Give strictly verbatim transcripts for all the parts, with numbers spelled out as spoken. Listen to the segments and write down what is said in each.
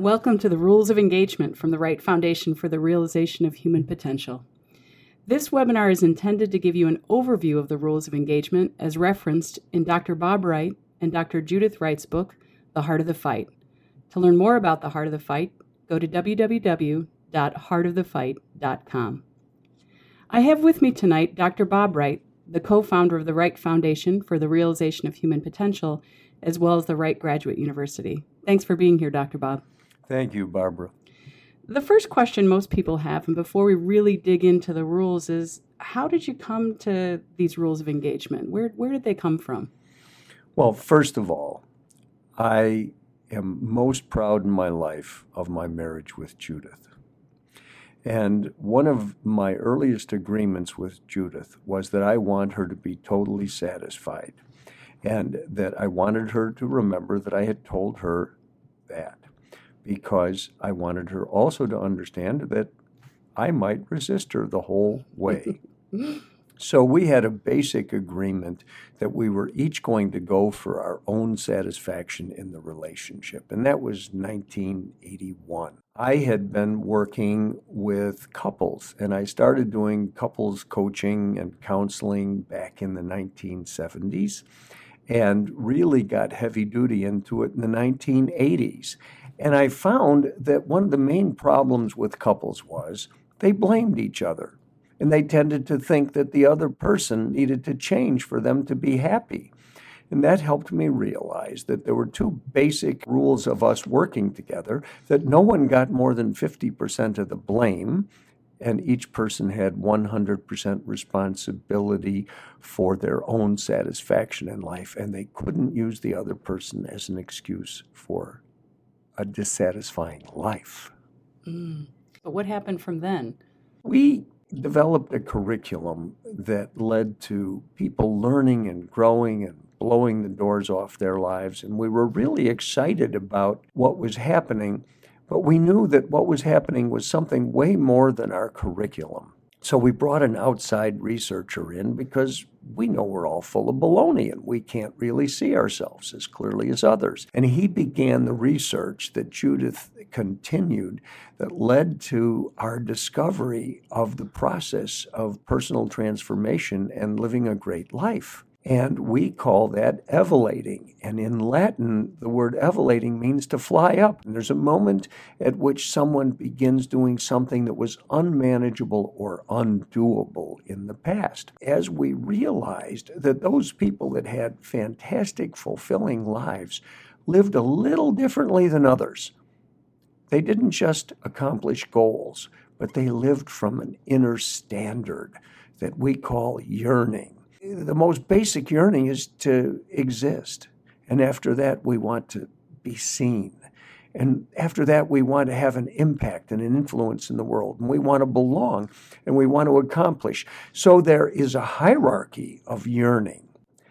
Welcome to the Rules of Engagement from the Wright Foundation for the Realization of Human Potential. This webinar is intended to give you an overview of the rules of engagement as referenced in Doctor Bob Wright and Doctor Judith Wright's book, The Heart of the Fight. To learn more about The Heart of the Fight, go to w w w dot heart of the fight dot com. I have with me tonight Doctor Bob Wright, the co-founder of the Wright Foundation for the Realization of Human Potential, as well as the Wright Graduate University. Thanks for being here, Doctor Bob. Thank you, Barbara. The first question most people have, and before we really dig into the rules, is how did you come to these rules of engagement? Where where did they come from? Well, first of all, I am most proud in my life of my marriage with Judith. And one of my earliest agreements with Judith was that I want her to be totally satisfied, and that I wanted her to remember that I had told her that, because I wanted her also to understand that I might resist her the whole way. So we had a basic agreement that we were each going to go for our own satisfaction in the relationship, and that was nineteen eighty-one. I had been working with couples, and I started doing couples coaching and counseling back in the nineteen seventies, and really got heavy duty into it in the nineteen eighties. And I found that one of the main problems with couples was they blamed each other. And they tended to think that the other person needed to change for them to be happy. And that helped me realize that there were two basic rules of us working together, that no one got more than fifty percent of the blame, and each person had one hundred percent responsibility for their own satisfaction in life, and they couldn't use the other person as an excuse for a dissatisfying life. Mm. But what happened from then? We developed a curriculum that led to people learning and growing and blowing the doors off their lives, and we were really excited about what was happening, but we knew that what was happening was something way more than our curriculum. So we brought an outside researcher in because we know we're all full of baloney and we can't really see ourselves as clearly as others. And he began the research that Judith continued that led to our discovery of the process of personal transformation and living a great life. And we call that evolating. And in Latin, the word evolating means to fly up. And there's a moment at which someone begins doing something that was unmanageable or undoable in the past. As we realized that those people that had fantastic, fulfilling lives lived a little differently than others. They didn't just accomplish goals, but they lived from an inner standard that we call yearning. The most basic yearning is to exist. And after that, we want to be seen. And after that, we want to have an impact and an influence in the world. And we want to belong and we want to accomplish. So there is a hierarchy of yearning.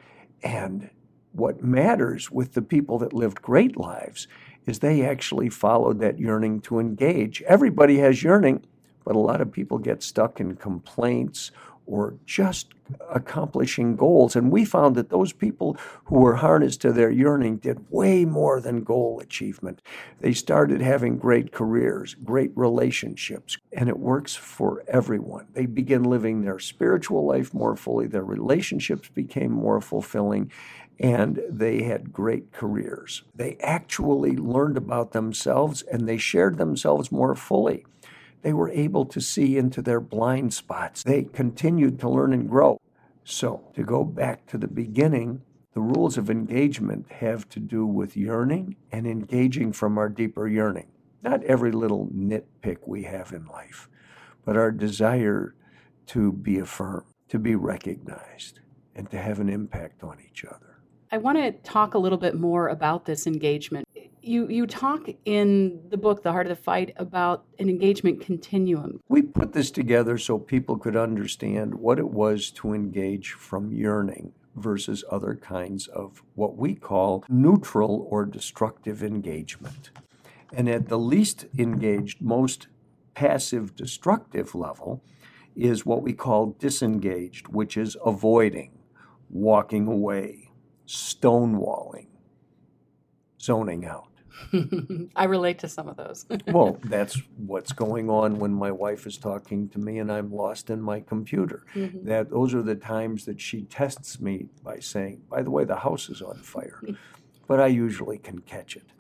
And what matters with the people that lived great lives is they actually followed that yearning to engage. Everybody has yearning, but a lot of people get stuck in complaints or just accomplishing goals. And we found that those people who were harnessed to their yearning did way more than goal achievement. They started having great careers, great relationships, and it works for everyone. They begin living their spiritual life more fully, their relationships became more fulfilling, and they had great careers. They actually learned about themselves and they shared themselves more fully. They were able to see into their blind spots. They continued to learn and grow. So, to go back to the beginning, the rules of engagement have to do with yearning and engaging from our deeper yearning. Not every little nitpick we have in life, but our desire to be affirmed, to be recognized, and to have an impact on each other. I want to talk a little bit more about this engagement. You you talk in the book, The Heart of the Fight, about an engagement continuum. We put this together so people could understand what it was to engage from yearning versus other kinds of what we call neutral or destructive engagement. And at the least engaged, most passive destructive level is what we call disengaged, which is avoiding, walking away, stonewalling, zoning out. I relate to some of those. Well, that's what's going on when my wife is talking to me and I'm lost in my computer. Mm-hmm. That those are the times that she tests me by saying, by the way, the house is on fire. But I usually can catch it.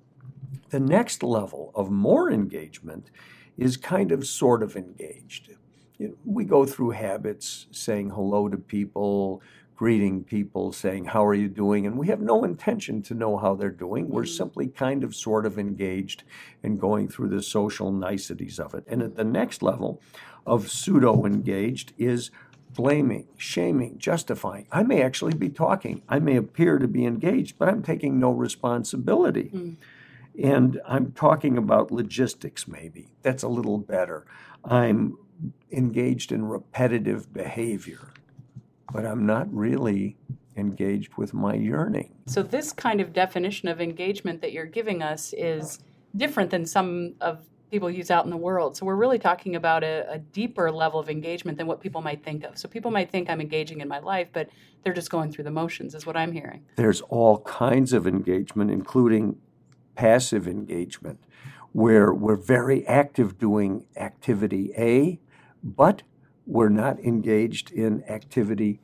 The next level of more engagement is kind of sort of engaged. You know, we go through habits, saying hello to people, greeting people, saying, how are you doing? And we have no intention to know how they're doing. We're Mm-hmm. simply kind of sort of engaged and going through the social niceties of it. And at the next level of pseudo-engaged is blaming, shaming, justifying. I may actually be talking. I may appear to be engaged, but I'm taking no responsibility. Mm. And I'm talking about logistics, maybe. That's a little better. I'm engaged in repetitive behavior, but I'm not really engaged with my yearning. So this kind of definition of engagement that you're giving us is different than some of people use out in the world. So we're really talking about a, a deeper level of engagement than what people might think of. So people might think I'm engaging in my life, but they're just going through the motions, is what I'm hearing. There's all kinds of engagement, including passive engagement, where we're very active doing activity A, but we're not engaged in activity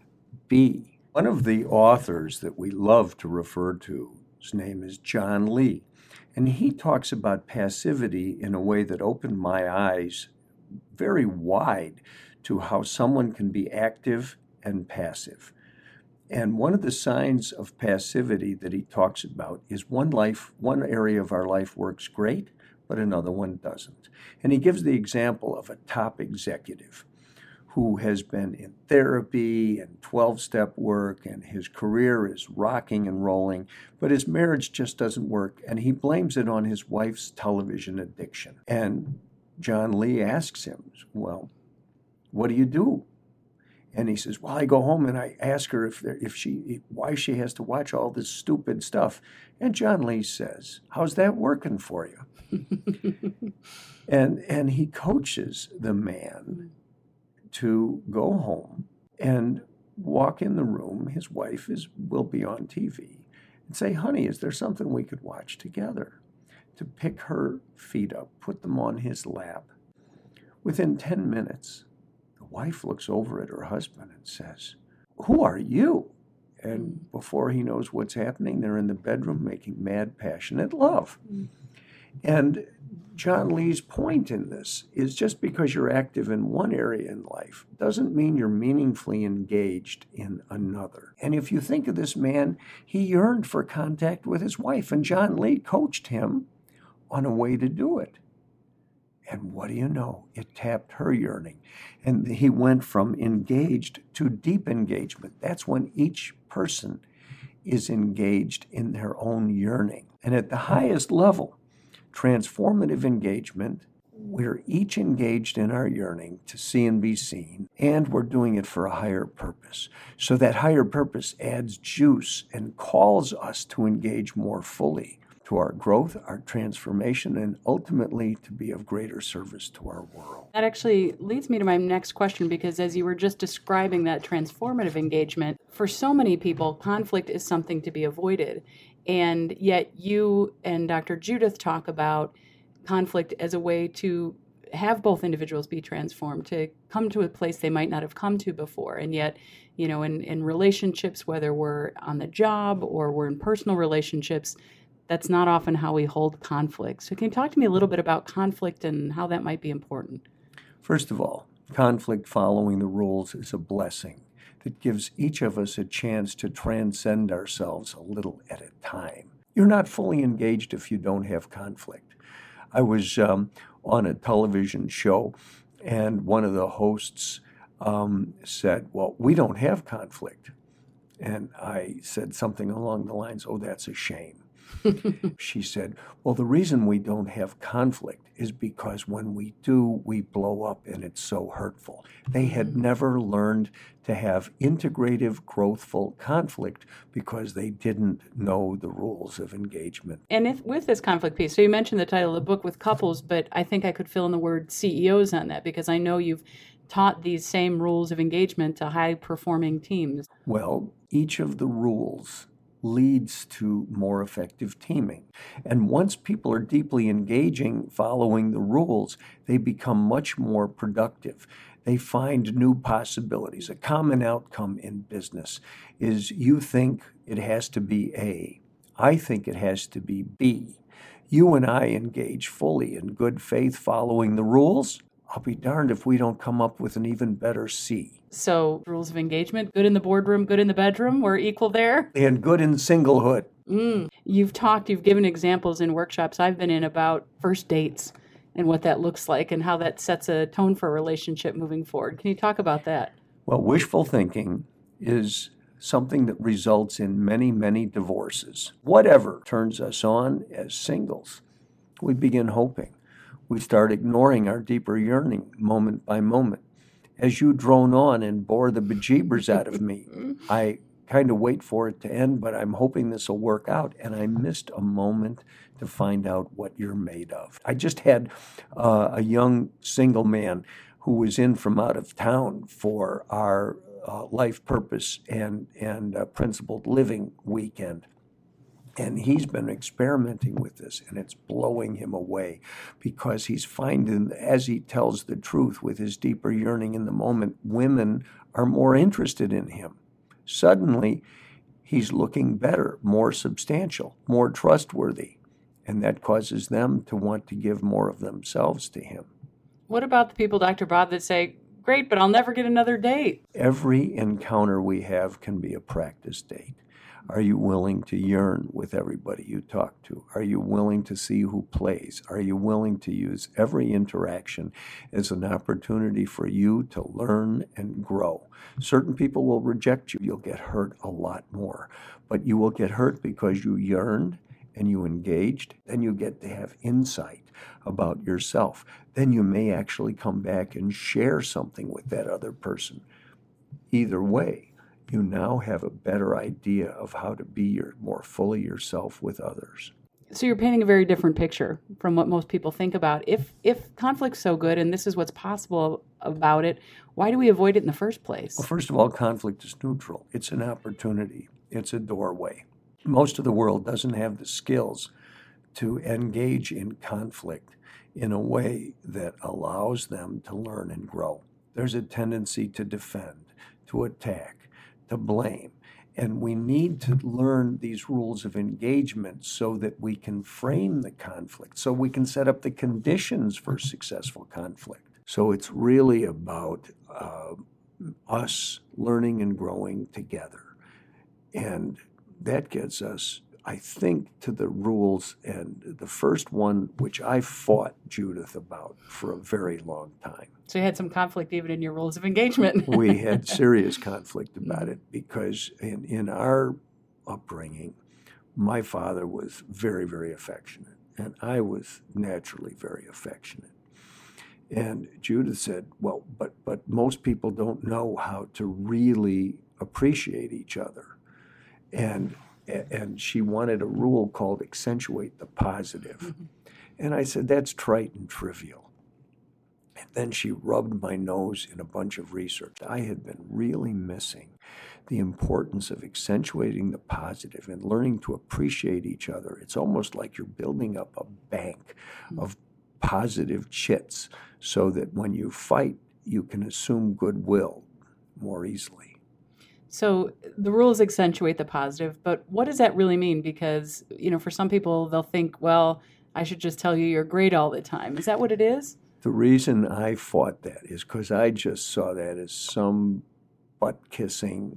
B. One of the authors that we love to refer to, his name is John Lee, and he talks about passivity in a way that opened my eyes very wide to how someone can be active and passive. And one of the signs of passivity that he talks about is one life, one area of our life works great, but another one doesn't. And he gives the example of a top executive who has been in therapy and twelve-step work, and his career is rocking and rolling, but his marriage just doesn't work, and he blames it on his wife's television addiction. And John Lee asks him, well, what do you do? And he says, well, I go home and I ask her if there, if she why she has to watch all this stupid stuff. And John Lee says, how's that working for you? and and he coaches the man to go home and walk in the room. His wife is will be on T V and say, honey, is there something we could watch together? To pick her feet up, put them on his lap. Within ten minutes, the wife looks over at her husband and says, who are you? And before he knows what's happening, they're in the bedroom making mad, passionate love. Mm. And John Lee's point in this is just because you're active in one area in life doesn't mean you're meaningfully engaged in another. And if you think of this man, he yearned for contact with his wife, and John Lee coached him on a way to do it. And what do you know? It tapped her yearning. And he went from engaged to deep engagement. That's when each person is engaged in their own yearning. And at the highest level, transformative engagement, we're each engaged in our yearning to see and be seen, and we're doing it for a higher purpose. So that higher purpose adds juice and calls us to engage more fully to our growth, our transformation, and ultimately to be of greater service to our world. That actually leads me to my next question, because as you were just describing that transformative engagement, for so many people, conflict is something to be avoided. And yet you and Doctor Judith talk about conflict as a way to have both individuals be transformed, to come to a place they might not have come to before. And yet, you know, in, in relationships, whether we're on the job or we're in personal relationships, that's not often how we hold conflict. So can you talk to me a little bit about conflict and how that might be important? First of all, conflict following the rules is a blessing that gives each of us a chance to transcend ourselves a little at a time. You're not fully engaged if you don't have conflict. I was um, on a television show, and one of the hosts um, said, well, we don't have conflict. And I said something along the lines, oh, that's a shame. She said, well, the reason we don't have conflict is because when we do, we blow up and it's so hurtful. They had never learned to have integrative, growthful conflict because they didn't know the rules of engagement. And if, with this conflict piece, so you mentioned the title of the book with couples, but I think I could fill in the word C E Os on that, because I know you've taught these same rules of engagement to high-performing teams. Well, each of the rules leads to more effective teaming. And once people are deeply engaging, following the rules, they become much more productive. They find new possibilities. A common outcome in business is you think it has to be A. I think it has to be B. You and I engage fully in good faith following the rules. I'll be darned if we don't come up with an even better C. So, rules of engagement, good in the boardroom, good in the bedroom, we're equal there? And good in singlehood. Mm. You've talked, you've given examples in workshops I've been in about first dates and what that looks like and how that sets a tone for a relationship moving forward. Can you talk about that? Well, wishful thinking is something that results in many, many divorces. Whatever turns us on as singles, we begin hoping. We start ignoring our deeper yearning moment by moment. As you drone on and bore the bejeebers out of me, I kind of wait for it to end, but I'm hoping this will work out. And I missed a moment to find out what you're made of. I just had uh, a young single man who was in from out of town for our uh, life purpose and, and uh, principled living weekend. And he's been experimenting with this, and it's blowing him away because he's finding, as he tells the truth with his deeper yearning in the moment, women are more interested in him. Suddenly, he's looking better, more substantial, more trustworthy, and that causes them to want to give more of themselves to him. What about the people, Doctor Bob, that say, great, but I'll never get another date? Every encounter we have can be a practice date. Are you willing to yearn with everybody you talk to? Are you willing to see who plays? Are you willing to use every interaction as an opportunity for you to learn and grow? Certain people will reject you. You'll get hurt a lot more. But you will get hurt because you yearned and you engaged, and you get to have insight about yourself. Then you may actually come back and share something with that other person. Either way, you now have a better idea of how to be your, more fully yourself with others. So you're painting a very different picture from what most people think about. If if conflict's so good and this is what's possible about it, why do we avoid it in the first place? Well, first of all, conflict is neutral. It's an opportunity. It's a doorway. Most of the world doesn't have the skills to engage in conflict in a way that allows them to learn and grow. There's a tendency to defend, to attack, to blame. And we need to learn these rules of engagement so that we can frame the conflict, so we can set up the conditions for successful conflict. So it's really about uh, us learning and growing together. And that gets us, I think, to the rules. And the first one, which I fought Judith about for a very long time. So you had some conflict even in your rules of engagement. We had serious conflict about it because in, in our upbringing, my father was very, very affectionate, and I was naturally very affectionate. And Judith said, well, but but most people don't know how to really appreciate each other. And and she wanted a rule called accentuate the positive. Mm-hmm. And I said, that's trite and trivial. And then she rubbed my nose in a bunch of research. I had been really missing the importance of accentuating the positive and learning to appreciate each other. It's almost like you're building up a bank of positive chits so that when you fight, you can assume goodwill more easily. So the rules accentuate the positive, but what does that really mean? Because, you know, for some people, they'll think, well, I should just tell you you're great all the time. Is that what it is? The reason I fought that is because I just saw that as some butt-kissing,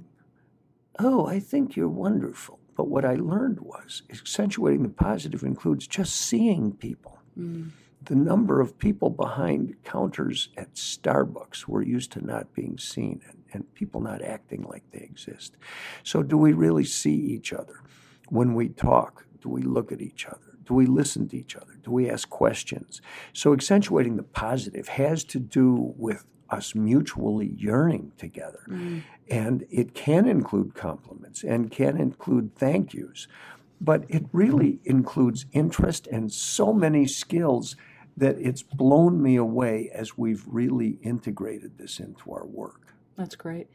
oh, I think you're wonderful. But what I learned was accentuating the positive includes just seeing people. Mm. The number of people behind counters at Starbucks were used to not being seen and, and people not acting like they exist. So do we really see each other? When we talk, do we look at each other? Do we listen to each other? Do we ask questions? So accentuating the positive has to do with us mutually yearning together. Mm. And it can include compliments and can include thank yous. But it really includes interest and so many skills that it's blown me away as we've really integrated this into our work. That's great.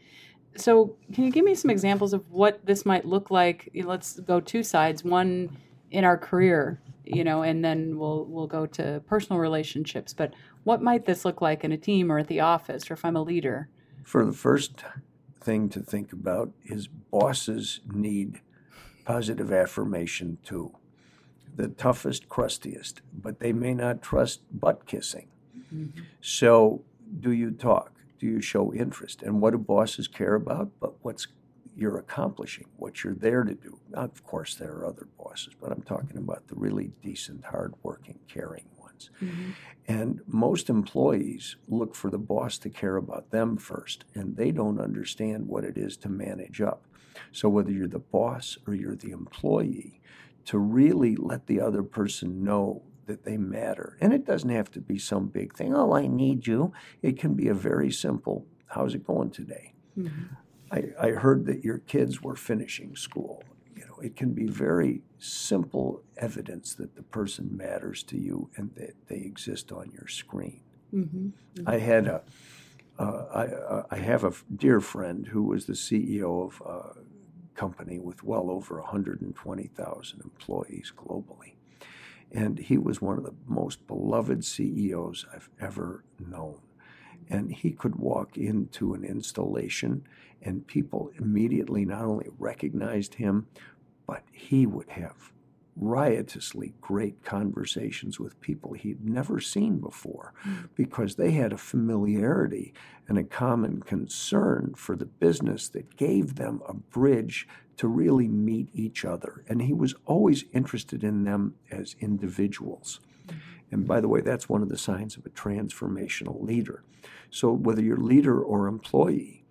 So can you give me some examples of what this might look like? Let's go two sides. One in our career, you know, and then we'll we'll go to personal relationships. But what might this look like in a team or at the office or if I'm a leader? For the first thing to think about is bosses need positive affirmation too. The toughest, crustiest, but they may not trust butt kissing. Mm-hmm. So do you talk? Do you show interest? And what do bosses care about? But what's you're accomplishing, what you're there to do. Now, of course, there are other bosses, but I'm talking about the really decent, hardworking, caring ones. Mm-hmm. And most employees look for the boss to care about them first, and they don't understand what it is to manage up. So whether you're the boss or you're the employee, to really let the other person know that they matter. And it doesn't have to be some big thing, oh, I need you. It can be a very simple, how's it going today? Mm-hmm. I, I heard that your kids were finishing school. You know, it can be very simple evidence that the person matters to you and that they exist on your screen. Mm-hmm. Mm-hmm. I had a, uh, I, uh, I have a dear friend who was the C E O of a company with well over one hundred twenty thousand employees globally. And he was one of the most beloved C E Os I've ever known. And he could walk into an installation and people immediately not only recognized him, but he would have riotously great conversations with people he'd never seen before because they had a familiarity and a common concern for the business that gave them a bridge to really meet each other. And he was always interested in them as individuals. And by the way, that's one of the signs of a transformational leader. So whether you're leader or employee,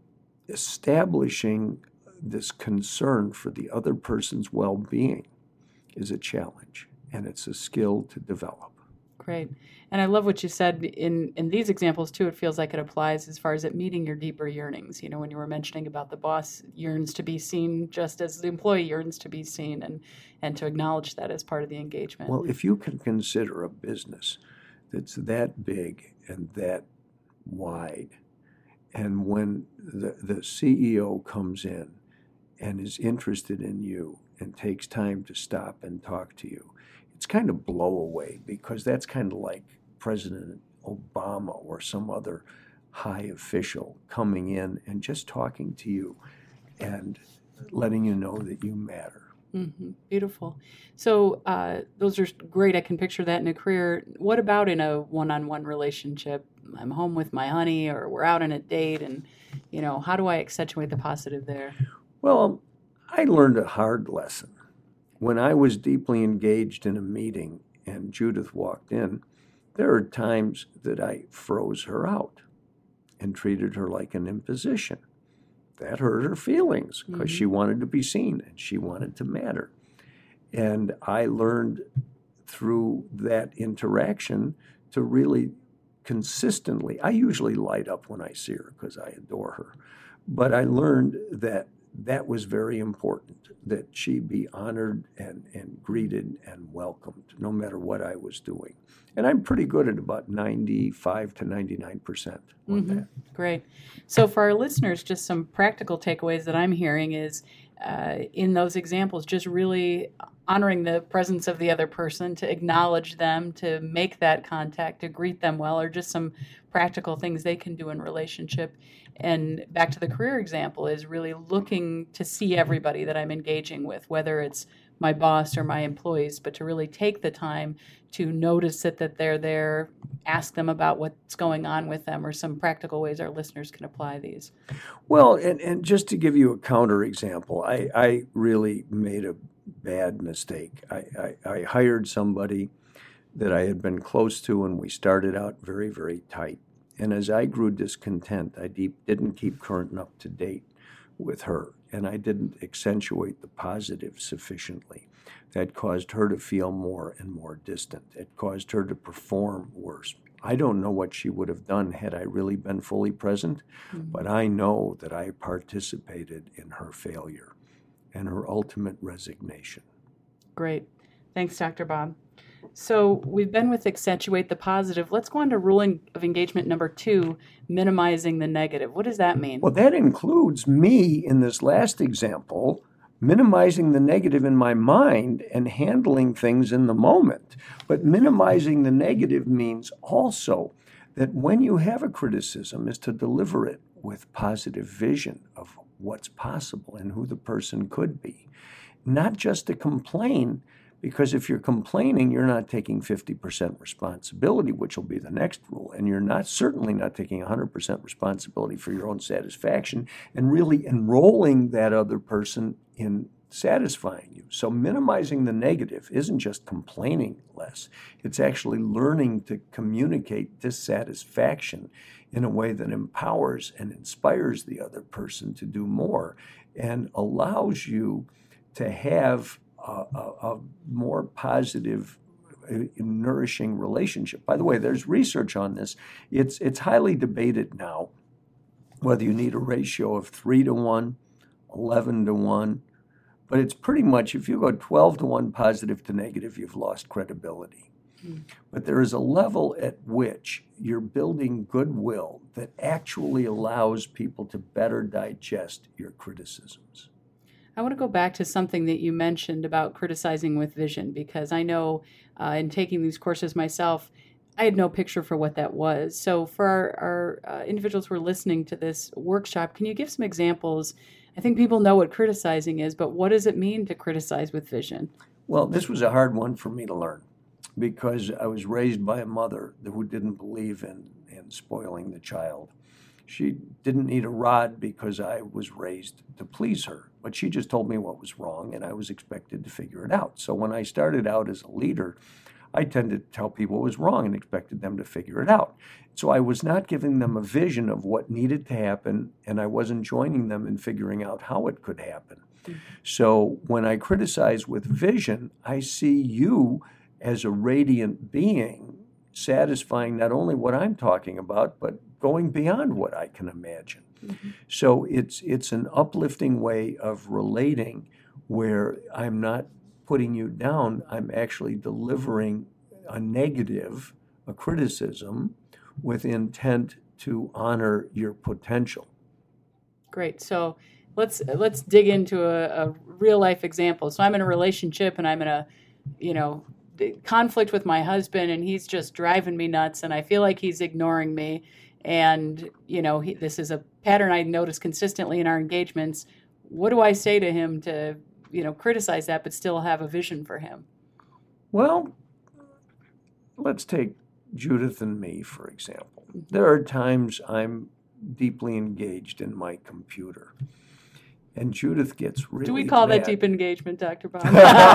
establishing this concern for the other person's well-being is a challenge, and it's a skill to develop. Great. And I love what you said in, in these examples, too. It feels like it applies as far as it meeting your deeper yearnings. You know, when you were mentioning about the boss yearns to be seen just as the employee yearns to be seen, and, and to acknowledge that as part of the engagement. Well, if you can consider a business that's that big and that wide, and when the, the C E O comes in and is interested in you and takes time to stop and talk to you, it's kind of blow away, because that's kind of like President Obama or some other high official coming in and just talking to you and letting you know that you matter. Mm-hmm. Beautiful. So uh, those are great. I can picture that in a career. What about in a one-on-one relationship? I'm home with my honey, or we're out on a date, and, you know, how do I accentuate the positive there? Well, I learned a hard lesson. When I was deeply engaged in a meeting and Judith walked in, there are times that I froze her out and treated her like an imposition. That hurt her feelings because mm-hmm. she wanted to be seen and she wanted to matter. And I learned through that interaction to really consistently, I usually light up when I see her because I adore her, but I learned that that was very important, that she be honored and, and greeted and welcomed, no matter what I was doing. And I'm pretty good at about ninety-five to ninety-nine percent on mm-hmm. that. Great. So for our listeners, just some practical takeaways that I'm hearing is, uh, in those examples, just really honoring the presence of the other person, to acknowledge them, to make that contact, to greet them well, or just some practical things they can do in relationship. And back to the career example, is really looking to see everybody that I'm engaging with, whether it's my boss or my employees, but to really take the time to notice it, that they're there, ask them about what's going on with them, or some practical ways our listeners can apply these. Well, and, and just to give you a counter example, I, I really made a bad mistake. I, I, I hired somebody that I had been close to, and we started out very, very tight. And as I grew discontent, I deep, didn't keep current and up to date with her, and I didn't accentuate the positive sufficiently. That caused her to feel more and more distant. It caused her to perform worse. I don't know what she would have done had I really been fully present, mm-hmm. but I know that I participated in her failure and her ultimate resignation. Great. Thanks, Doctor Bob. So we've been with accentuate the positive. Let's go on to ruling of engagement number two, minimizing the negative. What does that mean? Well, that includes me in this last example, minimizing the negative in my mind and handling things in the moment. But minimizing the negative means also that when you have a criticism is to deliver it with positive vision of what's possible and who the person could be. Not just to complain, because if you're complaining, you're not taking fifty percent responsibility, which will be the next rule. And you're not certainly not taking one hundred percent responsibility for your own satisfaction and really enrolling that other person in satisfying you. So minimizing the negative isn't just complaining less. It's actually learning to communicate dissatisfaction in a way that empowers and inspires the other person to do more and allows you to have a, a, a more positive, uh, nourishing relationship. By the way, there's research on this. It's it's highly debated now whether you need a ratio of three to one, eleven to one, but it's pretty much if you go twelve to one positive to negative, you've lost credibility. Mm. But there is a level at which you're building goodwill that actually allows people to better digest your criticisms. I want to go back to something that you mentioned about criticizing with vision, because I know uh, in taking these courses myself, I had no picture for what that was. So for our, our uh, individuals who are listening to this workshop, can you give some examples? I think people know what criticizing is, but what does it mean to criticize with vision? Well, this was a hard one for me to learn because I was raised by a mother who didn't believe in, in spoiling the child. She didn't need a rod because I was raised to please her, but she just told me what was wrong and I was expected to figure it out. So when I started out as a leader, I tended to tell people what was wrong and expected them to figure it out. So I was not giving them a vision of what needed to happen, and I wasn't joining them in figuring out how it could happen. Mm-hmm. So when I criticize with vision, I see you as a radiant being, satisfying not only what I'm talking about, but going beyond what I can imagine. Mm-hmm. So it's it's an uplifting way of relating where I'm not putting you down, I'm actually delivering a negative, a criticism, with intent to honor your potential. Great. So let's let's dig into a, a real life example. So I'm in a relationship and I'm in a, you know, conflict with my husband, and he's just driving me nuts, and I feel like he's ignoring me. And, you know, he, this is a pattern I notice consistently in our engagements. What do I say to him to, you know, criticize that, but still have a vision for him? Well, let's take Judith and me, for example. There are times I'm deeply engaged in my computer, and Judith gets really Do we call mad. that deep engagement, Doctor Bob?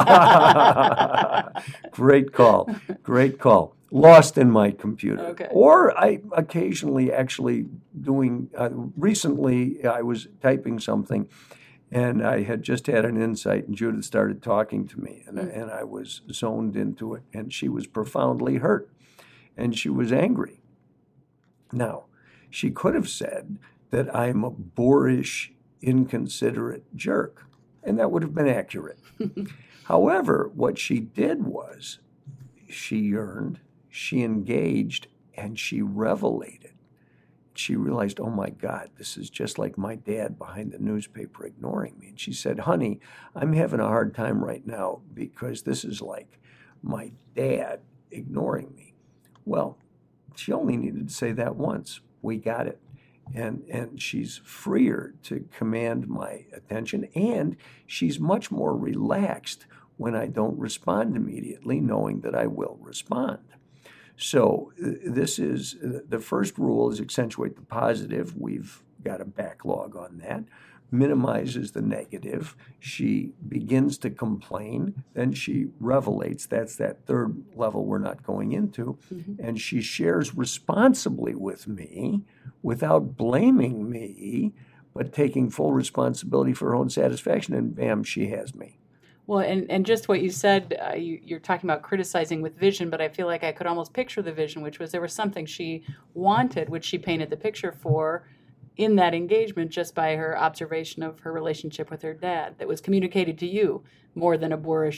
Great call. Great call. Lost in my computer. Okay. Or I occasionally actually doing, uh, recently I was typing something and I had just had an insight and Judith started talking to me and, mm. and I was zoned into it and she was profoundly hurt and she was angry. Now, she could have said that I'm a boorish, inconsiderate jerk, and that would have been accurate. However, what she did was she yearned, she engaged, and she revelated. She realized, oh my God, this is just like my dad behind the newspaper ignoring me. And she said, honey, I'm having a hard time right now because this is like my dad ignoring me. Well, she only needed to say that once. We got it. And and she's freer to command my attention, and she's much more relaxed when I don't respond immediately, knowing that I will respond. So uh, this is, uh, the first rule is accentuate the positive. We've got a backlog on that. Minimizes the negative. She begins to complain, then she revelates. That's that third level we're not going into. Mm-hmm. And she shares responsibly with me without blaming me, but taking full responsibility for her own satisfaction, and bam, she has me. Well, and, and just what you said, uh, you, you're talking about criticizing with vision, but I feel like I could almost picture the vision, which was there was something she wanted, which she painted the picture for in that engagement just by her observation of her relationship with her dad that was communicated to you more than a boorish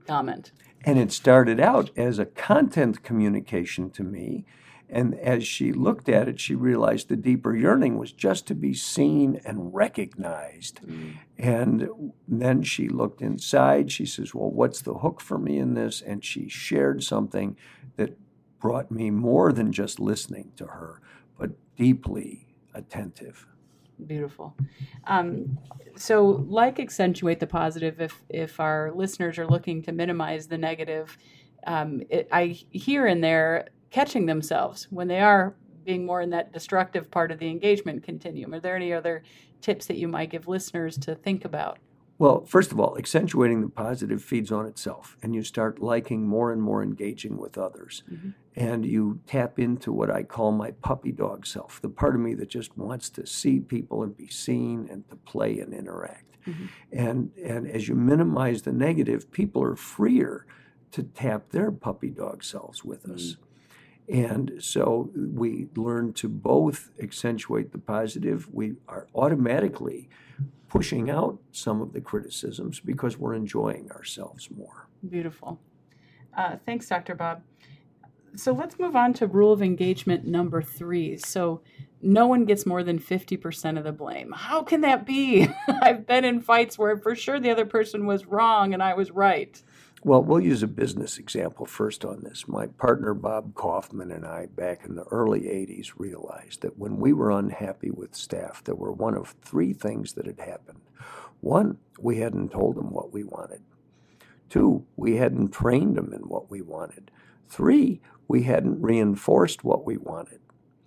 comment. And it started out as a content communication to me. And as she looked at it, she realized the deeper yearning was just to be seen and recognized. Mm. And then she looked inside. She says, well, what's the hook for me in this? And she shared something that brought me more than just listening to her, but deeply attentive. Beautiful. Um, so like accentuate the positive, if, if our listeners are looking to minimize the negative, um, it, I hear in there catching themselves when they are being more in that destructive part of the engagement continuum. Are there any other tips that you might give listeners to think about? Well, first of all, accentuating the positive feeds on itself, and you start liking more and more engaging with others. Mm-hmm. And you tap into what I call my puppy dog self, the part of me that just wants to see people and be seen and to play and interact. Mm-hmm. And, and as you minimize the negative, people are freer to tap their puppy dog selves with us. Mm-hmm. And so we learn to both accentuate the positive. We are automatically pushing out some of the criticisms because we're enjoying ourselves more. Beautiful. Uh, thanks, Doctor Bob. So let's move on to rule of engagement number three. So no one gets more than fifty percent of the blame. How can that be? I've been in fights where for sure the other person was wrong and I was right. Well, we'll use a business example first on this. My partner, Bob Kaufman, and I, back in the early eighties, realized that when we were unhappy with staff, there were one of three things that had happened. One, we hadn't told them what we wanted. Two, we hadn't trained them in what we wanted. Three, we hadn't reinforced what we wanted.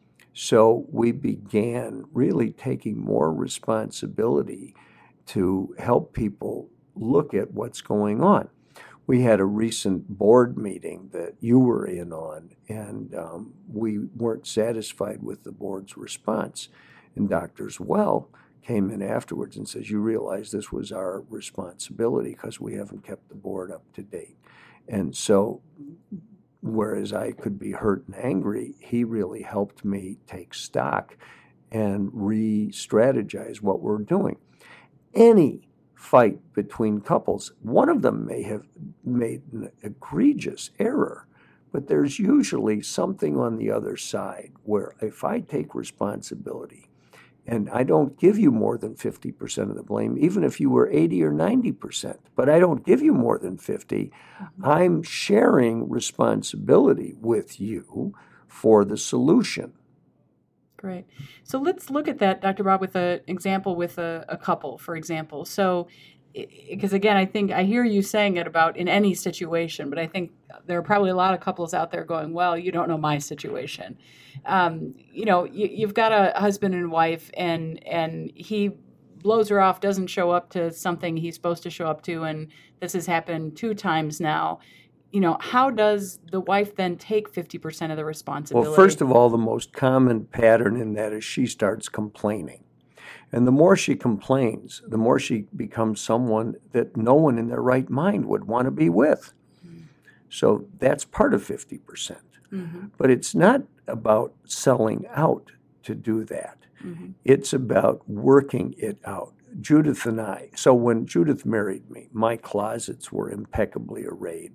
So we began really taking more responsibility to help people look at what's going on. We had a recent board meeting that you were in on, and um, we weren't satisfied with the board's response. And Doctor Well came in afterwards and says, you realize this was our responsibility because we haven't kept the board up to date. And so, whereas I could be hurt and angry, he really helped me take stock and re-strategize what we're doing. Any fight between couples, one of them may have made an egregious error, but there's usually something on the other side where if I take responsibility and I don't give you more than fifty percent of the blame, even if you were eighty or ninety percent, but I don't give you more than fifty, mm-hmm. I'm sharing responsibility with you for the solution. Great. So let's look at that, Doctor Bob, with an example with a, a couple, for example. So, because again, I think I hear you saying it about in any situation, but I think there are probably a lot of couples out there going, well, you don't know my situation. Um, you know, you, you've got a husband and wife, and and he blows her off, doesn't show up to something he's supposed to show up to, and this has happened two times now. You know, how does the wife then take fifty percent of the responsibility? Well, first of all, the most common pattern in that is she starts complaining. And the more she complains, the more she becomes someone that no one in their right mind would want to be with. Mm-hmm. So that's part of fifty percent. Mm-hmm. But it's not about selling out to do that. Mm-hmm. It's about working it out. Judith and I, so when Judith married me, my closets were impeccably arrayed.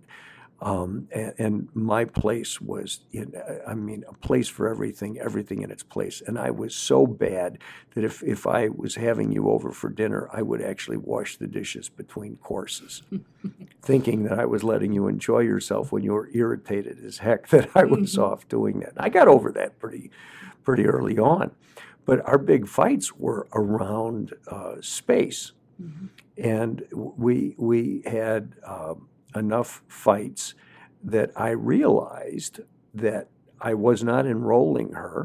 Um, and, and my place was, in, I mean, a place for everything, everything in its place. And I was so bad that if, if I was having you over for dinner, I would actually wash the dishes between courses, thinking that I was letting you enjoy yourself when you were irritated as heck that I was off doing that. I got over that pretty, pretty early on. But our big fights were around uh, space. Mm-hmm. And we, we had... Um, enough fights that I realized that I was not enrolling her.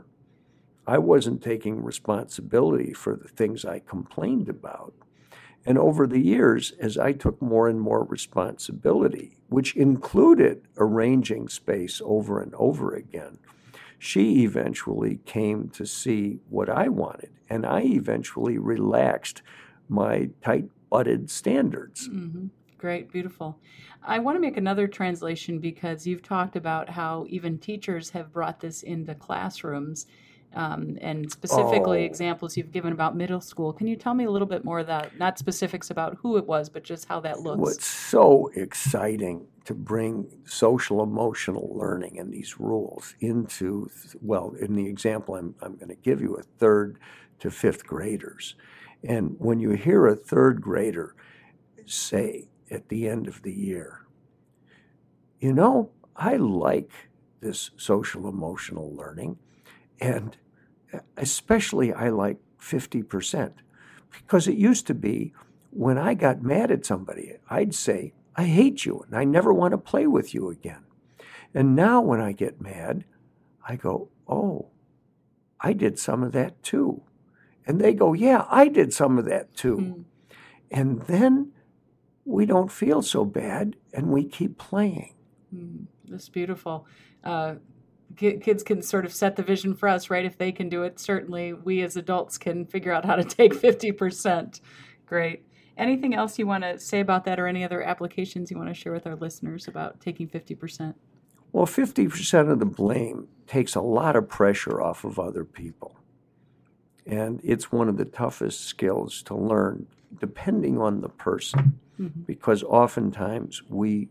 I wasn't taking responsibility for the things I complained about. And over the years, as I took more and more responsibility, which included arranging space over and over again, she eventually came to see what I wanted. And I eventually relaxed my tight-butted standards. Mm-hmm. Great, beautiful. I want to make another translation because you've talked about how even teachers have brought this into classrooms. um, and specifically Oh. examples you've given about middle school. Can you tell me a little bit more of that? Not specifics about who it was, but just how that looks. What's so exciting to bring social emotional learning and these rules into, well, in the example I'm, I'm going to give you, a third to fifth graders. And when you hear a third grader say at the end of the year, you know, I like this social emotional learning, and especially I like fifty percent, because it used to be when I got mad at somebody, I'd say, I hate you and I never want to play with you again. And now when I get mad, I go, oh, I did some of that too. And they go, yeah, I did some of that too. Mm. And then we don't feel so bad and we keep playing. Mm, that's beautiful. Uh, kids can sort of set the vision for us, right? If they can do it, certainly we as adults can figure out how to take fifty percent. Great. Anything else you want to say about that, or any other applications you want to share with our listeners about taking fifty percent? Well, fifty percent of the blame takes a lot of pressure off of other people. And it's one of the toughest skills to learn, depending on the person, mm-hmm. because oftentimes we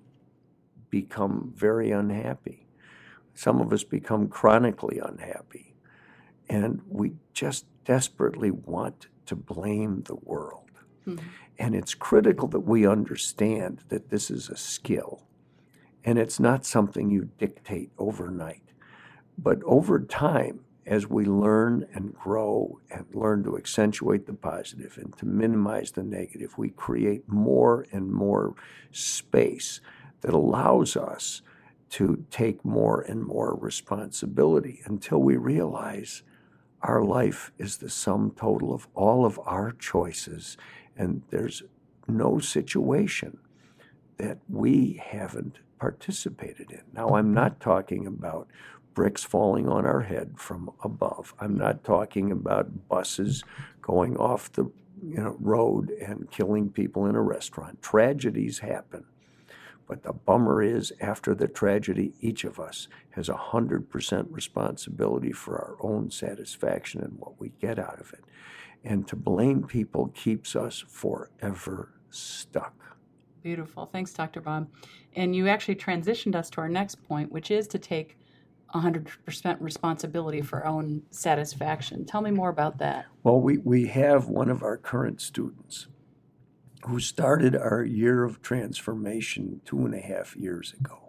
become very unhappy. Some of us become chronically unhappy, and we just desperately want to blame the world. Mm-hmm. And it's critical that we understand that this is a skill, and it's not something you dictate overnight. But over time, as we learn and grow and learn to accentuate the positive and to minimize the negative, we create more and more space that allows us to take more and more responsibility until we realize our life is the sum total of all of our choices, and there's no situation that we haven't participated in. Now, I'm not talking about bricks falling on our head from above. I'm not talking about buses going off the you know, road and killing people in a restaurant. Tragedies happen. But the bummer is, after the tragedy, each of us has one hundred percent responsibility for our own satisfaction and what we get out of it. And to blame people keeps us forever stuck. Beautiful. Thanks, Doctor Bob. And you actually transitioned us to our next point, which is to take one hundred percent responsibility for our own satisfaction. Tell me more about that. Well, we, we have one of our current students who started our year of transformation two and a half years ago.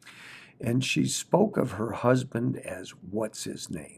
And she spoke of her husband as what's his name.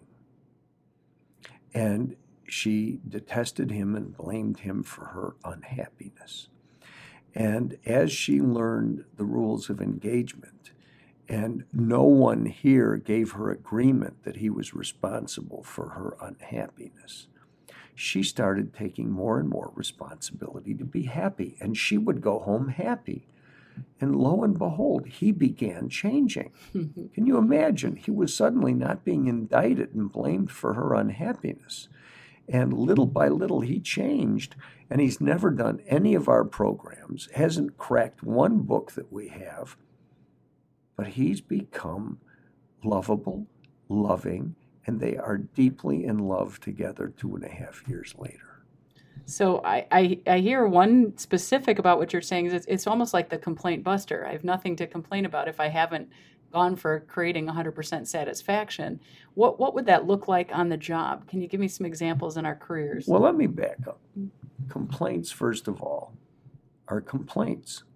And she detested him and blamed him for her unhappiness. And as she learned the rules of engagement, and no one here gave her agreement that he was responsible for her unhappiness, she started taking more and more responsibility to be happy, and she would go home happy. And lo and behold, he began changing. Can you imagine? He was suddenly not being indicted and blamed for her unhappiness. And little by little, he changed, and he's never done any of our programs, hasn't cracked one book that we have, but he's become lovable, loving, and they are deeply in love together two and a half years later. So I, I, I hear one specific about what you're saying is it's, it's almost like the complaint buster. I have nothing to complain about if I haven't gone for creating one hundred percent satisfaction. What what would that look like on the job? Can you give me some examples in our careers? Well, let me back up. Complaints, first of all, are complaints.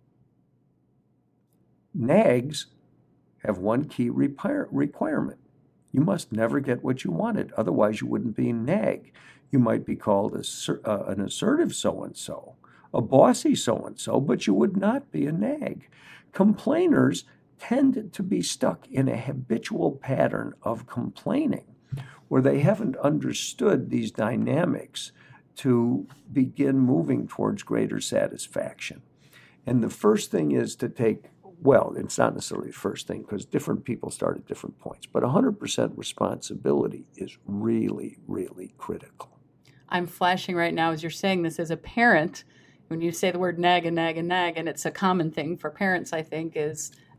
Nags have one key require, requirement. You must never get what you wanted. Otherwise, you wouldn't be a nag. You might be called a, uh, an assertive so-and-so, a bossy so-and-so, but you would not be a nag. Complainers tend to be stuck in a habitual pattern of complaining where they haven't understood these dynamics to begin moving towards greater satisfaction. And the first thing is to take Well, it's not necessarily the first thing because different people start at different points, but one hundred percent responsibility is really, really critical. I'm flashing right now as you're saying this as a parent. When you say the word nag and nag and nag, and it's a common thing for parents, I think, is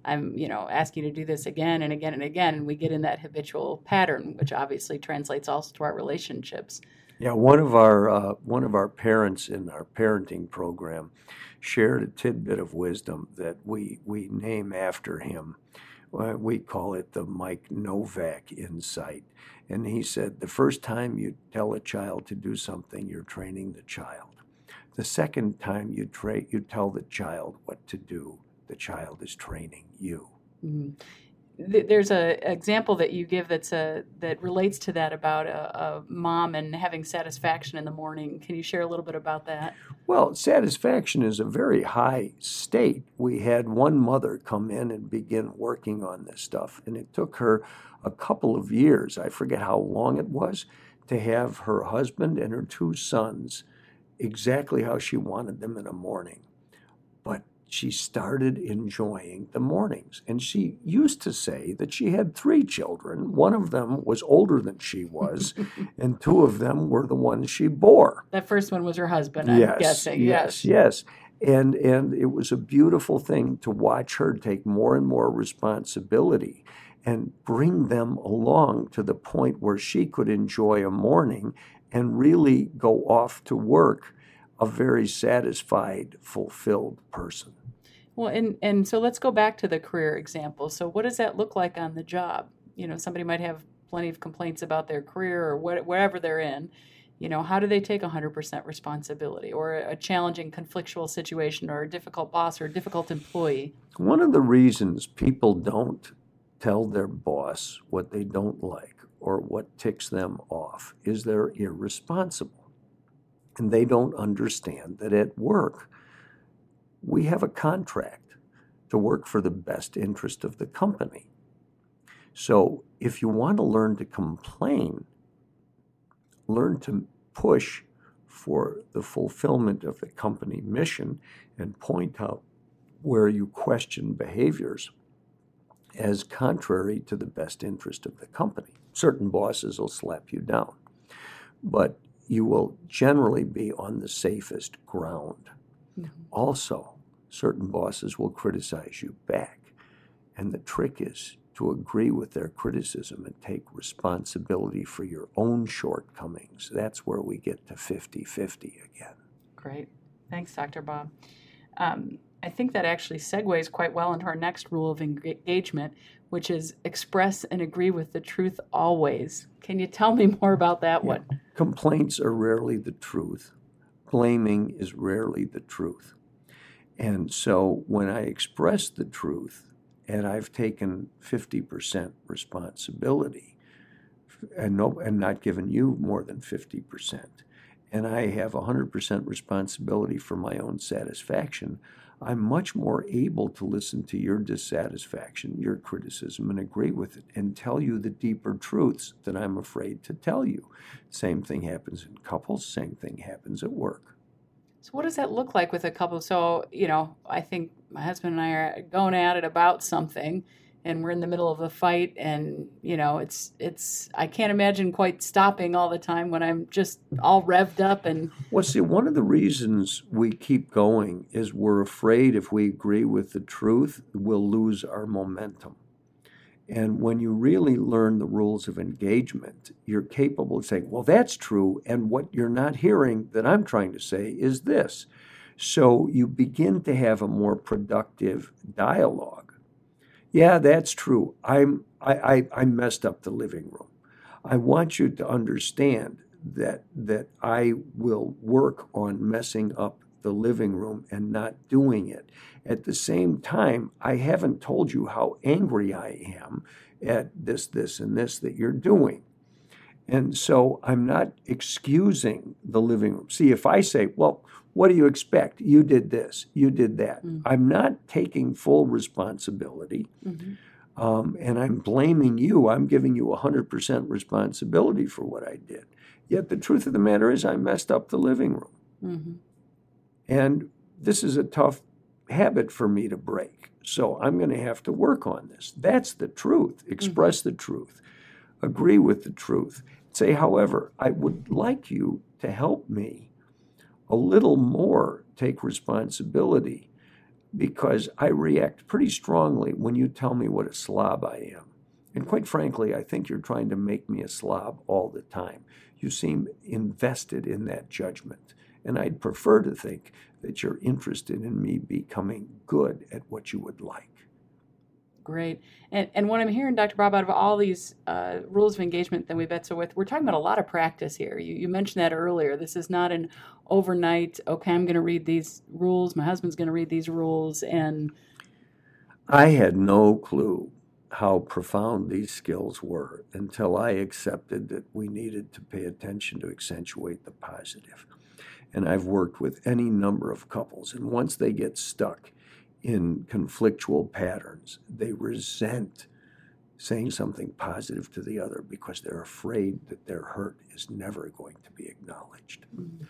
I'm, you know, asking you to do this again and again and again, and we get in that habitual pattern, which obviously translates also to our relationships. Yeah, one of our uh, one of our parents in our parenting program shared a tidbit of wisdom that we we name after him. Uh, We call it the Mike Novak insight. And he said, the first time you tell a child to do something, you're training the child. The second time you tra- you tell the child what to do, the child is training you. Mhm. Th- There's a example that you give that's a that relates to that about a, a mom and having satisfaction in the morning. Can you share a little bit about that? Well, satisfaction is a very high state. We had one mother come in and begin working on this stuff, and it took her a couple of years, I forget how long it was, to have her husband and her two sons exactly how she wanted them in the morning. But she started enjoying the mornings. And she used to say that she had three children. One of them was older than she was, and two of them were the ones she bore. That first one was her husband, I'm Yes, guessing. yes, yes. And and it was a beautiful thing to watch her take more and more responsibility and bring them along to the point where she could enjoy a morning and really go off to work a very satisfied, fulfilled person. Well, and and so let's go back to the career example. So what does that look like on the job? You know, somebody might have plenty of complaints about their career or what, wherever they're in. You know, how do they take one hundred percent responsibility, or a challenging conflictual situation, or a difficult boss, or a difficult employee? One of the reasons people don't tell their boss what they don't like or what ticks them off is they're irresponsible. And they don't understand that at work, we have a contract to work for the best interest of the company. So if you want to learn to complain, learn to push for the fulfillment of the company mission and point out where you question behaviors as contrary to the best interest of the company. Certain bosses will slap you down, but you will generally be on the safest ground. Mhm. Also, certain bosses will criticize you back, and the trick is to agree with their criticism and take responsibility for your own shortcomings. That's where we get to fifty-fifty again. Great. Thanks, Doctor Bob. Um, I think that actually segues quite well into our next rule of engagement, which is express and agree with the truth always. Can you tell me more about that Yeah. one? Complaints are rarely the truth. Blaming is rarely the truth. And so when I express the truth and I've taken fifty percent responsibility and, no, and not given you more than fifty percent, and I have one hundred percent responsibility for my own satisfaction, I'm much more able to listen to your dissatisfaction, your criticism, and agree with it and tell you the deeper truths that I'm afraid to tell you. Same thing happens in couples, same thing happens at work. So what does that look like with a couple? So, you know, I think my husband and I are going at it about something, and we're in the middle of a fight, and, you know, it's, it's, I can't imagine quite stopping all the time when I'm just all revved up and... Well, see, one of the reasons we keep going is we're afraid if we agree with the truth, we'll lose our momentum. And when you really learn the rules of engagement, you're capable of saying, well, that's true, and what you're not hearing that I'm trying to say is this. So you begin to have a more productive dialogue. Yeah, that's true. I'm, I, I, I messed up the living room. I want you to understand that, that I will work on messing up the living room and not doing it. At the same time, I haven't told you how angry I am at this, this, and this that you're doing. And so I'm not excusing the living room. See, if I say, well, what do you expect? You did this, you did that. Mm-hmm. I'm not taking full responsibility, mm-hmm. um, and I'm blaming you. I'm giving you one hundred percent responsibility for what I did. Yet the truth of the matter is I messed up the living room. Mm-hmm. And this is a tough habit for me to break. So I'm going to have to work on this. That's the truth. Express mm-hmm. the truth. Agree with the truth. Say, however, I would like you to help me a little more take responsibility because I react pretty strongly when you tell me what a slob I am. And quite frankly, I think you're trying to make me a slob all the time. You seem invested in that judgment. And I'd prefer to think that you're interested in me becoming good at what you would like. Great. And and what I'm hearing, Doctor Bob, out of all these uh, rules of engagement that we've been so with, we're talking about a lot of practice here. You, you mentioned that earlier. This is not an overnight, okay, I'm going to read these rules, my husband's going to read these rules, and... I had no clue how profound these skills were until I accepted that we needed to pay attention to accentuate the positive. And I've worked with any number of couples, and once they get stuck in conflictual patterns, they resent saying something positive to the other because they're afraid that their hurt is never going to be acknowledged.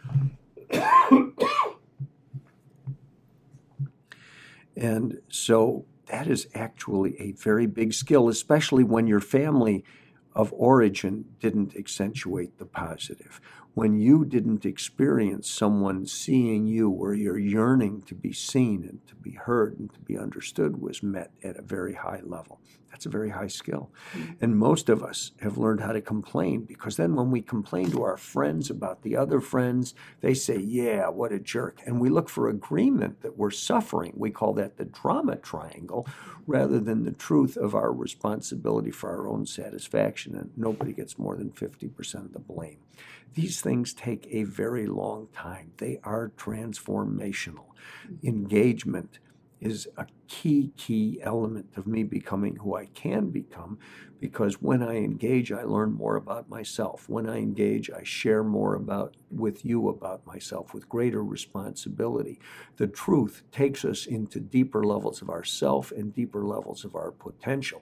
And so that is actually a very big skill, especially when your family of origin didn't accentuate the positive. When you didn't experience someone seeing you, where your yearning to be seen and to be heard and to be understood was met at a very high level. That's a very high skill. Mm-hmm. And most of us have learned how to complain, because then when we complain to our friends about the other friends, they say, yeah, what a jerk. And we look for agreement that we're suffering. We call that the drama triangle, rather than the truth of our responsibility for our own satisfaction. And nobody gets more than fifty percent of the blame. These things take a very long time. They are transformational. Engagement is a key, key element of me becoming who I can become, because when I engage, I learn more about myself. When I engage, I share more about with you about myself with greater responsibility. The truth takes us into deeper levels of ourself and deeper levels of our potential.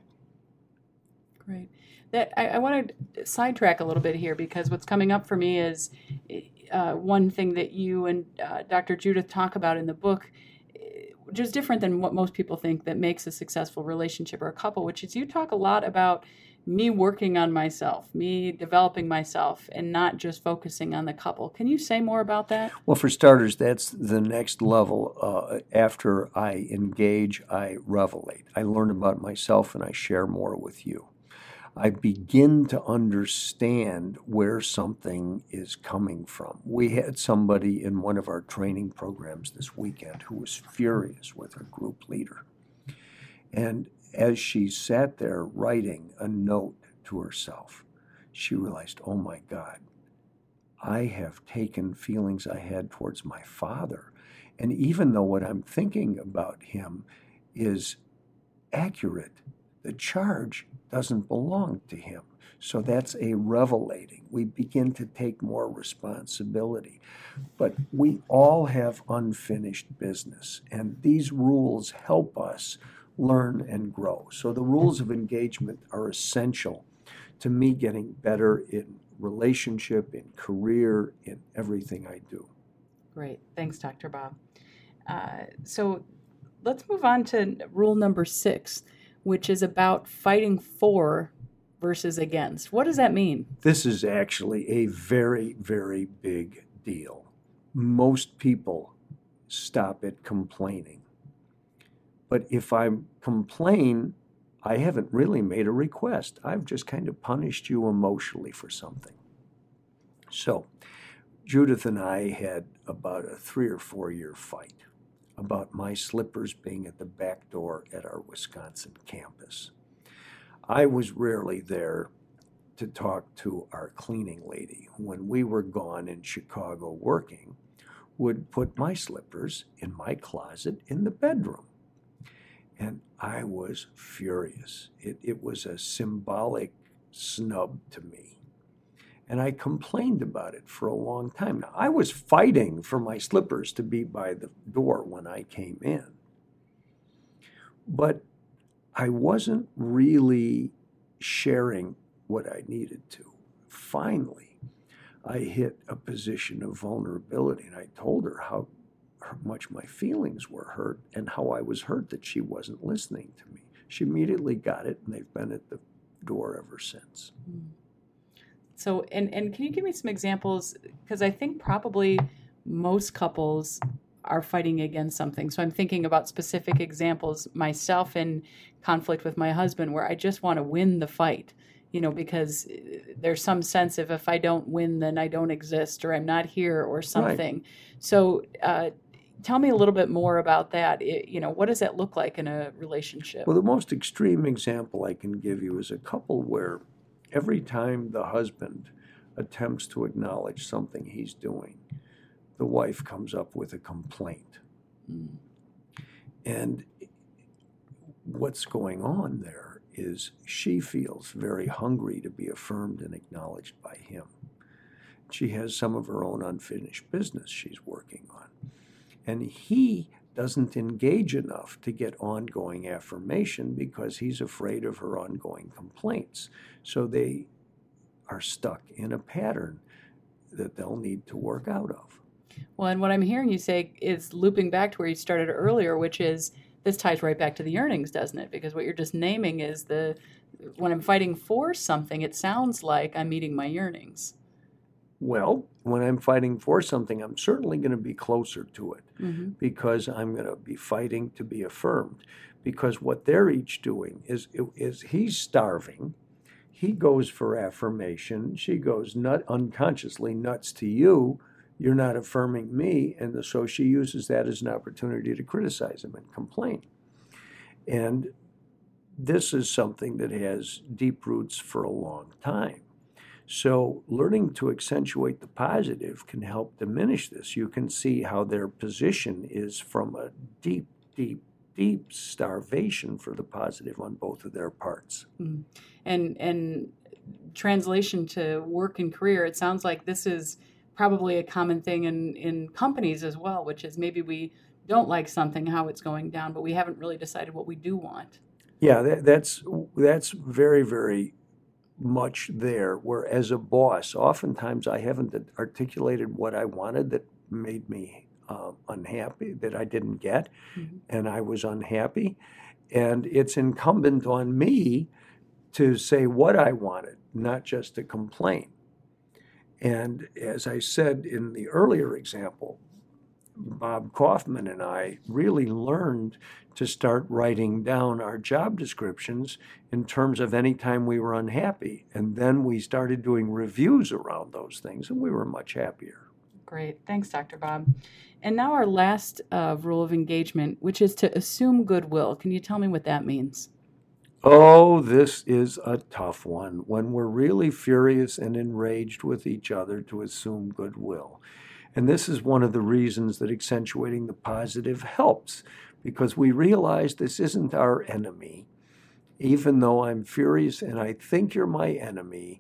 Great. That I, I want to sidetrack a little bit here, because what's coming up for me is uh, one thing that you and uh, Doctor Judith talk about in the book, which is different than what most people think that makes a successful relationship or a couple, which is you talk a lot about me working on myself, me developing myself, and not just focusing on the couple. Can you say more about that? Well, for starters, that's the next level. Uh, after I engage, I revelate. I learn about myself and I share more with you. I begin to understand where something is coming from. We had somebody in one of our training programs this weekend who was furious with her group leader. And as she sat there writing a note to herself, she realized, oh my God, I have taken feelings I had towards my father. And even though what I'm thinking about him is accurate, the charge doesn't belong to him. So that's a revelating. We begin to take more responsibility. But we all have unfinished business, and these rules help us learn and grow. So the rules of engagement are essential to me getting better in relationship, in career, in everything I do. Great. Thanks, Doctor Bob. Uh, so let's move on to rule number six, which is about fighting for versus against. What does that mean? This is actually a very, very big deal. Most people stop at complaining. But if I complain, I haven't really made a request. I've just kind of punished you emotionally for something. So Judith and I had about a three or four year fight about my slippers being at the back door at our Wisconsin campus. I was rarely there to talk to our cleaning lady, who, when we were gone in Chicago working, would put my slippers in my closet in the bedroom. And I was furious. It, it was a symbolic snub to me. And I complained about it for a long time. Now, I was fighting for my slippers to be by the door when I came in. But I wasn't really sharing what I needed to. Finally, I hit a position of vulnerability, and I told her how much my feelings were hurt and how I was hurt that she wasn't listening to me. She immediately got it, and they've been at the door ever since. Mm. So, and, and can you give me some examples? Because I think probably most couples are fighting against something. So I'm thinking about specific examples myself in conflict with my husband where I just want to win the fight, you know, because there's some sense of if I don't win, then I don't exist or I'm not here or something. Right. So uh, tell me a little bit more about that. It, you know, what does that look like in a relationship? Well, the most extreme example I can give you is a couple where every time the husband attempts to acknowledge something he's doing, the wife comes up with a complaint. Mm. And what's going on there is she feels very hungry to be affirmed and acknowledged by him. She has some of her own unfinished business she's working on. And he doesn't engage enough to get ongoing affirmation because he's afraid of her ongoing complaints. So they are stuck in a pattern that they'll need to work out of. Well, and what I'm hearing you say is looping back to where you started earlier, which is this ties right back to the earnings, doesn't it? Because what you're just naming is the, when I'm fighting for something, it sounds like I'm meeting my yearnings. Well, when I'm fighting for something, I'm certainly going to be closer to it mm-hmm. because I'm going to be fighting to be affirmed. Because what they're each doing is, is he's starving. He goes for affirmation. She goes nut unconsciously nuts to you. You're not affirming me. And so she uses that as an opportunity to criticize him and complain. And this is something that has deep roots for a long time. So learning to accentuate the positive can help diminish this. You can see how their position is from a deep, deep, deep starvation for the positive on both of their parts. Mm. And and translation to work and career, it sounds like this is probably a common thing in, in companies as well, which is maybe we don't like something, how it's going down, but we haven't really decided what we do want. Yeah, that, that's that's very, very much there, where as a boss, oftentimes I haven't articulated what I wanted that made me uh, unhappy, that I didn't get, mm-hmm. and I was unhappy. And it's incumbent on me to say what I wanted, not just to complain. And as I said in the earlier example, Bob Kaufman and I really learned to start writing down our job descriptions in terms of any time we were unhappy. And then we started doing reviews around those things, and we were much happier. Great. Thanks, Doctor Bob. And now our last uh, rule of engagement, which is to assume goodwill. Can you tell me what that means? Oh, this is a tough one. When we're really furious and enraged with each other, to assume goodwill. And this is one of the reasons that accentuating the positive helps, because we realize this isn't our enemy. Even though I'm furious and I think you're my enemy,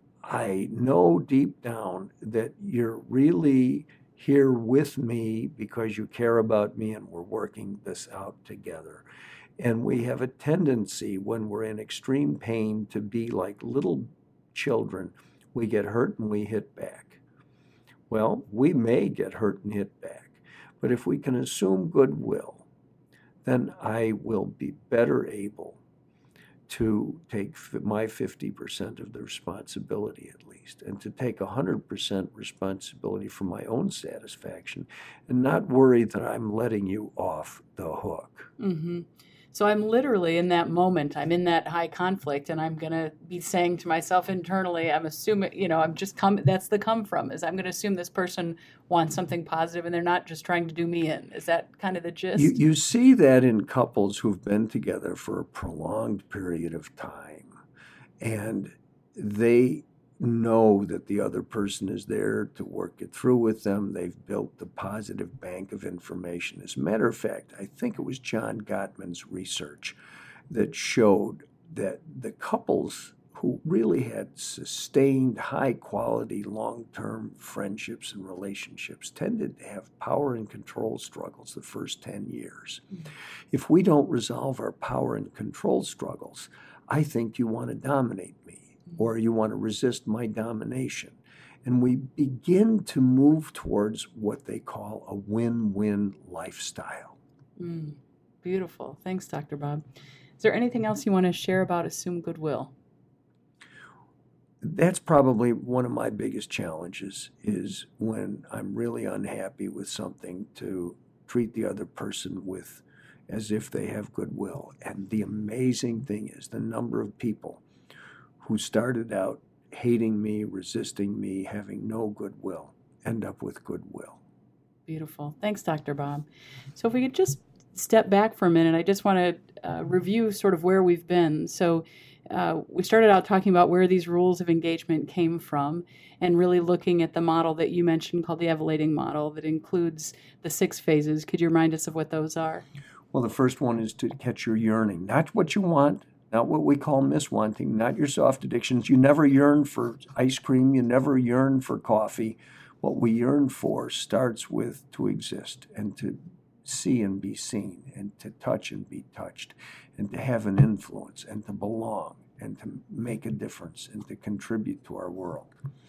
I know deep down that you're really here with me because you care about me and we're working this out together. And we have a tendency when we're in extreme pain to be like little children. We get hurt and we hit back. Well, we may get hurt and hit back, but if we can assume goodwill, then I will be better able to take my fifty percent of the responsibility at least, and to take one hundred percent responsibility for my own satisfaction and not worry that I'm letting you off the hook. Mm-hmm. So I'm literally in that moment, I'm in that high conflict, and I'm going to be saying to myself internally, I'm assuming, you know, I'm just come, that's the come from, is I'm going to assume this person wants something positive and they're not just trying to do me in. Is that kind of the gist? You, you see that in couples who've been together for a prolonged period of time, and they know that the other person is there to work it through with them. They've built the positive bank of information. As a matter of fact, I think it was John Gottman's research that showed that the couples who really had sustained high-quality, long-term friendships and relationships tended to have power and control struggles the first ten years. Mm-hmm. If we don't resolve our power and control struggles, I think you want to dominate me, or you want to resist my domination. And we begin to move towards what they call a win-win lifestyle. Mm, beautiful. Thanks, Doctor Bob. Is there anything else you want to share about assume goodwill? That's probably one of my biggest challenges, is when I'm really unhappy with something, to treat the other person with as if they have goodwill. And the amazing thing is the number of people who started out hating me, resisting me, having no goodwill, end up with goodwill. Beautiful. Thanks, Doctor Bob. So if we could just step back for a minute, I just want to uh, review sort of where we've been. So uh, we started out talking about where these rules of engagement came from and really looking at the model that you mentioned called the Evolating model that includes the six phases. Could you remind us of what those are? Well, the first one is to catch your yearning, not what you want, not what we call miswanting, not your soft addictions. You never yearn for ice cream. You never yearn for coffee. What we yearn for starts with to exist and to see and be seen and to touch and be touched and to have an influence and to belong and to make a difference and to contribute to our world.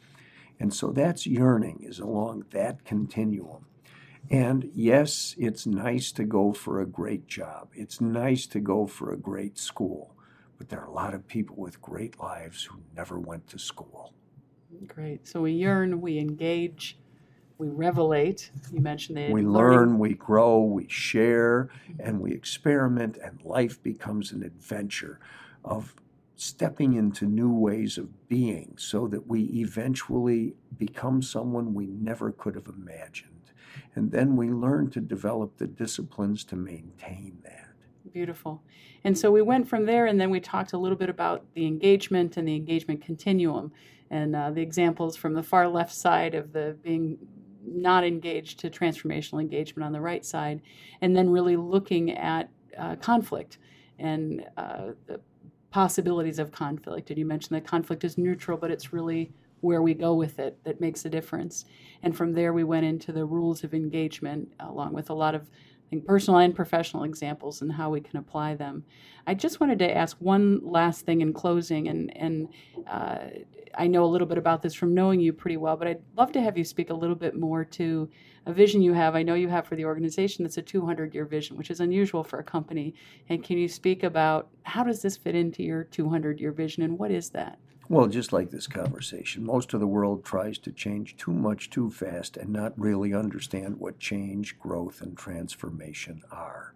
And so that's yearning, is along that continuum. And yes, it's nice to go for a great job. It's nice to go for a great school. But there are a lot of people with great lives who never went to school. Great. So we yearn, we engage, we revelate. You mentioned the We learning. learn, we grow, we share, and we experiment, and life becomes an adventure of stepping into new ways of being so that we eventually become someone we never could have imagined. And then we learn to develop the disciplines to maintain that. Beautiful. And so we went from there, and then we talked a little bit about the engagement and the engagement continuum and uh, the examples from the far left side of the being not engaged to transformational engagement on the right side, and then really looking at uh, conflict and uh, the possibilities of conflict. And you mentioned that conflict is neutral, but it's really where we go with it that makes a difference. And from there, we went into the rules of engagement, along with a lot of I think personal and professional examples and how we can apply them. I just wanted to ask one last thing in closing, and, and uh, I know a little bit about this from knowing you pretty well, but I'd love to have you speak a little bit more to a vision you have. I know you have for the organization that's a two hundred year vision, which is unusual for a company. And can you speak about how does this fit into your two hundred year vision, and what is that? Well, just like this conversation, most of the world tries to change too much too fast and not really understand what change, growth, and transformation are.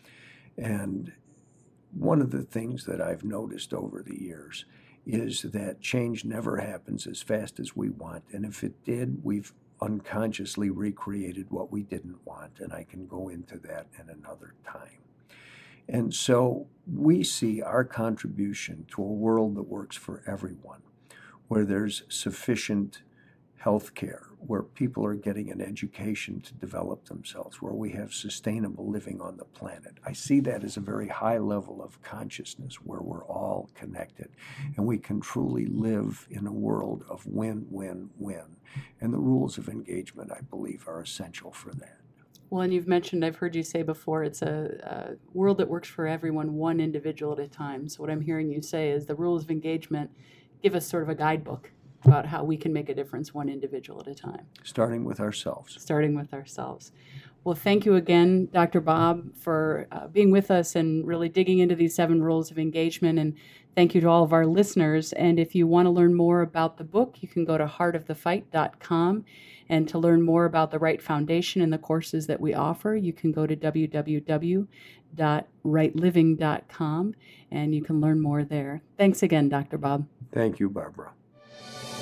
And one of the things that I've noticed over the years is that change never happens as fast as we want. And if it did, we've unconsciously recreated what we didn't want. And I can go into that in another time. And so we see our contribution to a world that works for everyone, where there's sufficient health care, where people are getting an education to develop themselves, where we have sustainable living on the planet. I see that as a very high level of consciousness where we're all connected and we can truly live in a world of win, win, win. And the rules of engagement, I believe, are essential for that. Well, and you've mentioned, I've heard you say before, it's a, a world that works for everyone, one individual at a time. So what I'm hearing you say is the rules of engagement give us sort of a guidebook about how we can make a difference one individual at a time. Starting with ourselves. Starting with ourselves. Well, thank you again, Doctor Bob, for uh, being with us and really digging into these seven rules of engagement. And thank you to all of our listeners. And if you want to learn more about the book, you can go to heart of the fight dot com. And to learn more about the Right Foundation and the courses that we offer, you can go to w w w dot right living dot com, and you can learn more there. Thanks again, Doctor Bob. Thank you, Barbara.